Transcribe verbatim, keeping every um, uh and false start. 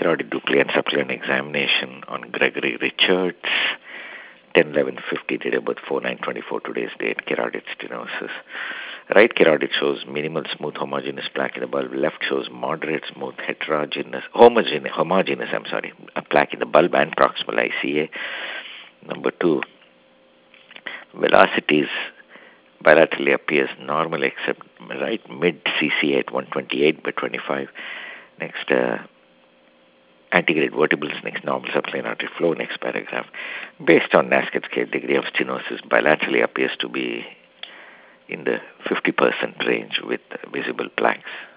carotid Dupli and supplement examination on Gregory Richards, ten eleven fifty, date of birth four nine twenty-four, today's date, carotid stenosis. Right carotid shows minimal smooth homogeneous plaque in the bulb. Left shows moderate smooth heterogeneous, homogeneous, homogeneous I'm sorry, a plaque in the bulb and proximal I C A. Number two, velocities bilaterally appears normal except right mid C C at one twenty-eight by twenty-five. Next, uh, antegrade vertebrals, next normal subplanar artery flow, next paragraph. Based on Nasket scale, degree of stenosis bilaterally appears to be in the fifty percent range with visible plaques.